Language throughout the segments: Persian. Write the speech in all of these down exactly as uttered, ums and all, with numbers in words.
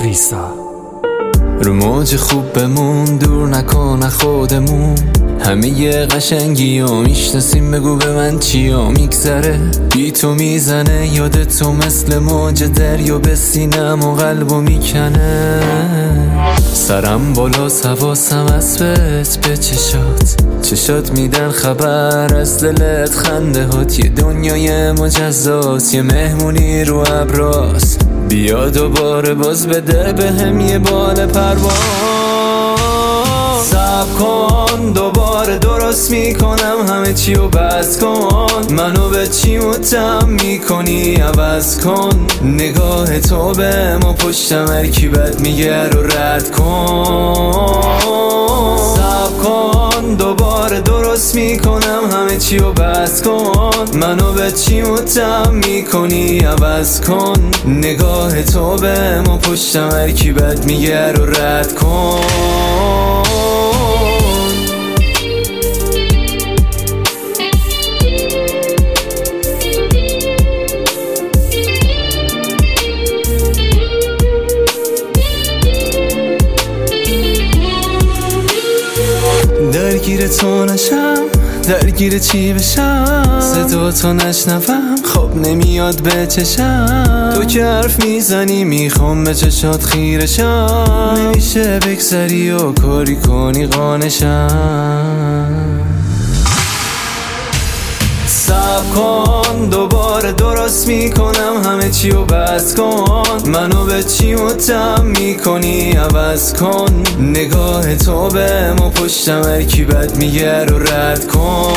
ریسا. رو موج خوب بمون، دور نکنه خودمون، همه یه قشنگی و میشناسیم، بگو به من چیا میگذره. بی تو میزنه یاد تو مثل موج دریا، به سینم و قلبو میکنه. سرم بالا حواسم از بهت به چشات، چشات میدن خبر از دلت، خنده هات یه دنیای مجزاست، یه مهمونی رو ابراز. بیا دوباره باز بده به هم یه بال پرواز. صبر کن دوباره درست میکنم همه چی رو بس کن، منو به چی متهم میکنی عوض کن. نگاه تو به ما پشتم هر کی بد میگه رو رد کن. صبر کن دوباره درست میکنم همه چی رو بس کن، منو به چی متهم میکنی عوض کن. نگاه تو به ما پشتم هر کی بد میگه رو رد کن. درگیر تو نشم، درگیر چی بشم، صدا تو نشنوم خواب نمیاد به چشم. تو که حرف میزنی میخوام به چشات خیرشم، نمیشه بگذری و کاری کنی قانشم. صبر کن دوباره درست میکنم همه چی رو بس کن، منو به چی متهم میکنی عوض کن. نگاه تو به ما پشتم هر کی بد میگه رو رد کن.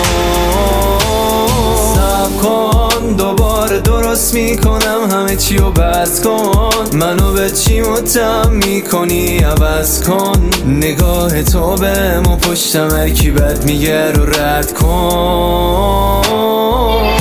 صبر کن دوباره درست میکنم همه چی رو بس کن، منو به چی متهم میکنی عوض کن. نگاه تو به ما پشتم هر کی بد میگه رو رد کن.